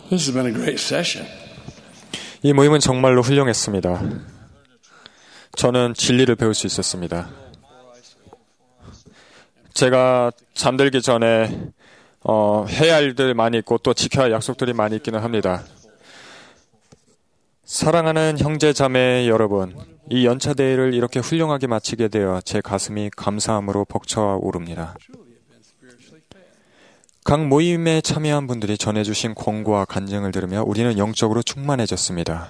This has been a great session. 이 모임은 정말로 훌륭했습니다. 저는 진리를 배울 수 있었습니다. 제가 잠들기 전에 해야 할 일들 많이 있고 또 지켜야 할 약속들이 많이 있기는 합니다. 사랑하는 형제 자매 여러분, 이 연차 대회를 이렇게 훌륭하게 마치게 되어 제 가슴이 감사함으로 벅차오릅니다. 각 모임에 참여한 분들이 전해주신 권고와 간증을 들으며 우리는 영적으로 충만해졌습니다.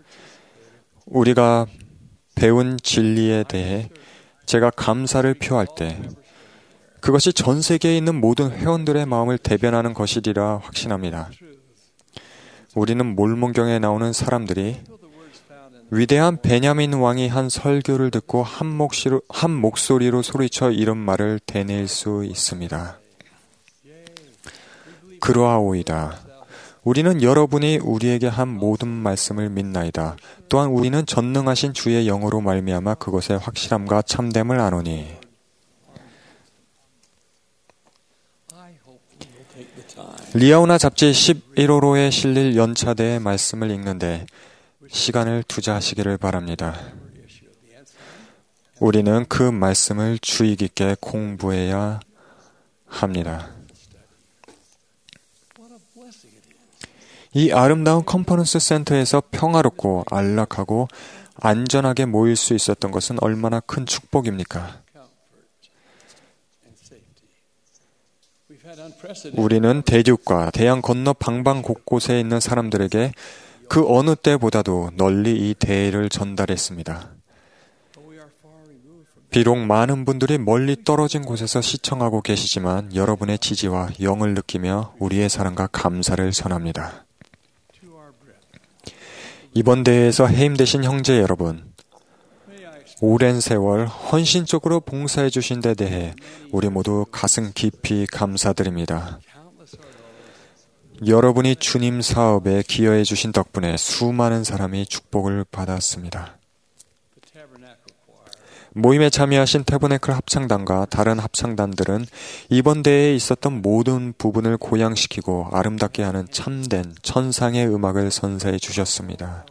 우리가 배운 진리에 대해 제가 감사를 표할 때 그것이 전 세계에 있는 모든 회원들의 마음을 대변하는 것이리라 확신합니다. 우리는 몰몬경에 나오는 사람들이 위대한 베냐민 왕이 한 설교를 듣고 한 목소리로 소리쳐 이런 말을 되뇌일 수 있습니다. 그러하오이다. 우리는 여러분이 우리에게 한 모든 말씀을 믿나이다. 또한 우리는 전능하신 주의 영으로 말미암아 그것의 확실함과 참됨을 아노니. 리아우나 잡지 11호로에 실릴 연차대의 말씀을 읽는데 시간을 투자하시기를 바랍니다. 우리는 그 말씀을 주의 깊게 공부해야 합니다. 이 아름다운 컨퍼런스 센터에서 평화롭고 안락하고 안전하게 모일 수 있었던 것은 얼마나 큰 축복입니까? 우리는 대륙과 대양 건너 방방 곳곳에 있는 사람들에게 그 어느 때보다도 널리 이 대회를 전달했습니다. 비록 많은 분들이 멀리 떨어진 곳에서 시청하고 계시지만 여러분의 지지와 영을 느끼며 우리의 사랑과 감사를 전합니다. 이번 대회에서 해임되신 형제 여러분, 오랜 세월 헌신적으로 봉사해 주신 데 대해 우리 모두 가슴 깊이 감사드립니다. 여러분이 주님 사업에 기여해 주신 덕분에 수많은 사람이 축복을 받았습니다. 모임에 참여하신 태버네클 합창단과 다른 합창단들은 이번 대회에 있었던 모든 부분을 고양시키고 아름답게 하는 참된 천상의 음악을 선사해 주셨습니다.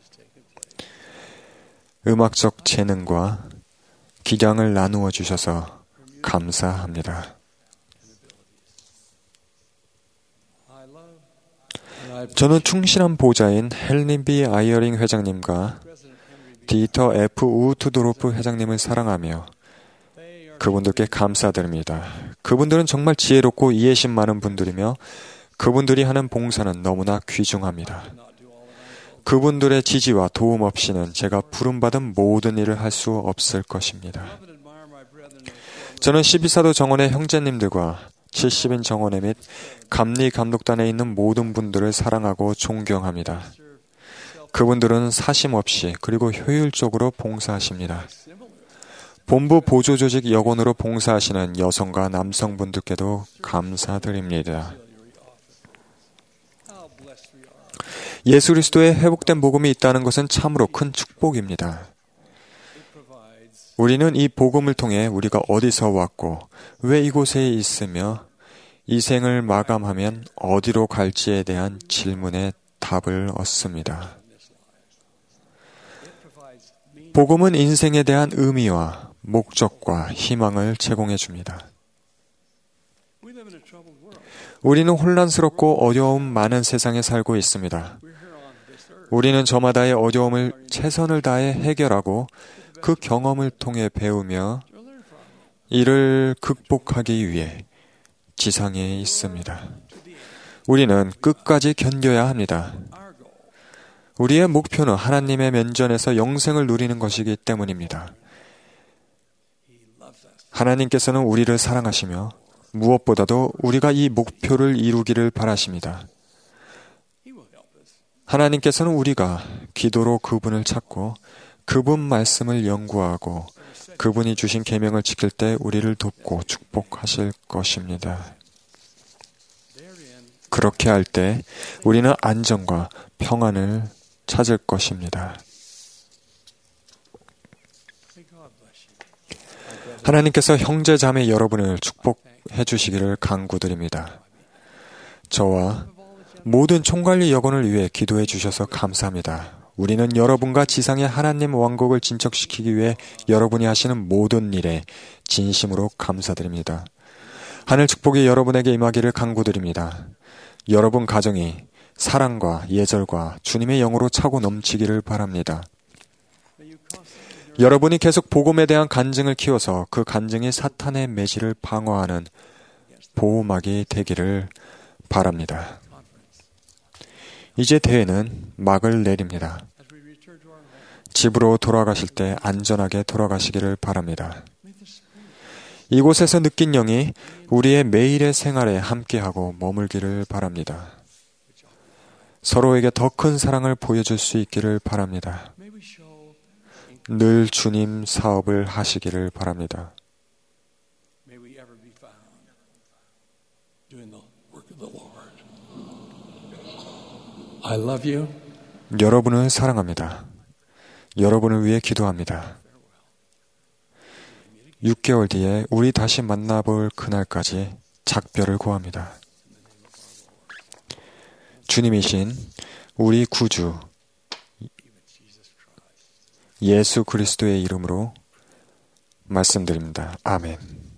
음악적 재능과 기량을 나누어 주셔서 감사합니다. 저는 충실한 보좌인 헬린비 아이어링 회장님과 디터 F. 우트도로프 회장님을 사랑하며 그분들께 감사드립니다. 그분들은 정말 지혜롭고 이해심 많은 분들이며 그분들이 하는 봉사는 너무나 귀중합니다. 그분들의 지지와 도움 없이는 제가 부름받은 모든 일을 할 수 없을 것입니다. 저는 12사도 정원의 형제님들과 70인 정원회 및 감리 감독단에 있는 모든 분들을 사랑하고 존경합니다. 그분들은 사심 없이 그리고 효율적으로 봉사하십니다. 본부 보조조직 여건으로 봉사하시는 여성과 남성분들께도 감사드립니다. 예수 그리스도의 회복된 복음이 있다는 것은 참으로 큰 축복입니다. 우리는 이 복음을 통해 우리가 어디서 왔고 왜 이곳에 있으며 이 생을 마감하면 어디로 갈지에 대한 질문에 답을 얻습니다. 복음은 인생에 대한 의미와 목적과 희망을 제공해 줍니다. 우리는 혼란스럽고 어려움 많은 세상에 살고 있습니다. 우리는 저마다의 어려움을 최선을 다해 해결하고 그 경험을 통해 배우며 이를 극복하기 위해 지상에 있습니다. 우리는 끝까지 견뎌야 합니다. 우리의 목표는 하나님의 면전에서 영생을 누리는 것이기 때문입니다. 하나님께서는 우리를 사랑하시며 무엇보다도 우리가 이 목표를 이루기를 바라십니다. 하나님께서는 우리가 기도로 그분을 찾고 그분 말씀을 연구하고 그분이 주신 계명을 지킬 때 우리를 돕고 축복하실 것입니다. 그렇게 할 때 우리는 안정과 평안을 찾을 것입니다. 하나님께서 형제 자매 여러분을 축복해 주시기를 간구드립니다. 저와 모든 총관리 여건을 위해 기도해 주셔서 감사합니다. 우리는 여러분과 지상의 하나님 왕국을 진척시키기 위해 여러분이 하시는 모든 일에 진심으로 감사드립니다. 하늘 축복이 여러분에게 임하기를 간구드립니다. 여러분 가정이 사랑과 예절과 주님의 영으로 차고 넘치기를 바랍니다. 여러분이 계속 복음에 대한 간증을 키워서 그 간증이 사탄의 매질을 방어하는 보호막이 되기를 바랍니다. 이제 대회는 막을 내립니다. 집으로 돌아가실 때 안전하게 돌아가시기를 바랍니다. 이곳에서 느낀 영이 우리의 매일의 생활에 함께하고 머물기를 바랍니다. 서로에게 더 큰 사랑을 보여줄 수 있기를 바랍니다. 늘 주님 사업을 하시기를 바랍니다. I love you. 여러분을 사랑합니다. 여러분을 위해 기도합니다. 6개월 뒤에 우리 다시 만나볼 그날까지 작별을 구합니다. 주님이신 우리 구주 예수 그리스도의 이름으로 말씀드립니다. 아멘.